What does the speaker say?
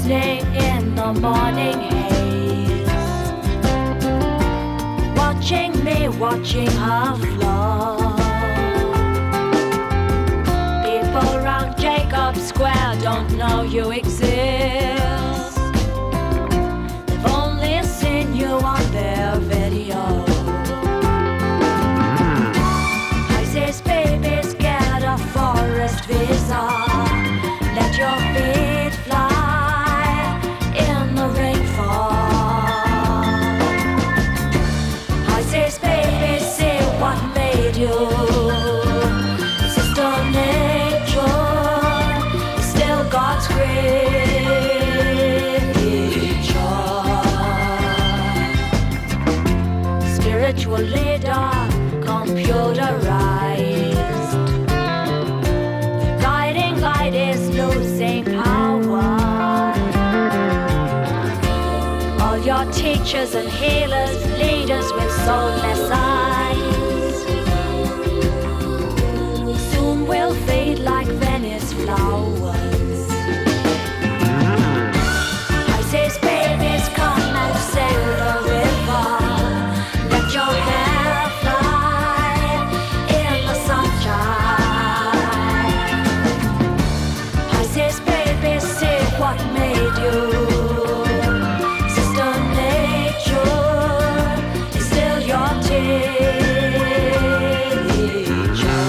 glistening in the morning haze, watching me, watching her flow. People round Jacob Square don't know you exist. They've only seen you on their video. ISIS babies get a forest visa. Let your feet fly in the rainfall. ISIS babies, see what made you. Sister Nature is still God's creature. Spiritual leader, computerized. The guiding light is losing power. All your teachers and healers, leaders with soulless eyes, soon will fade like Venice flowers. ISIS babies, come and sail the river. Let your hair fly in the sunshine. ISIS babies, see what made you. Sister Nature is still your teacher.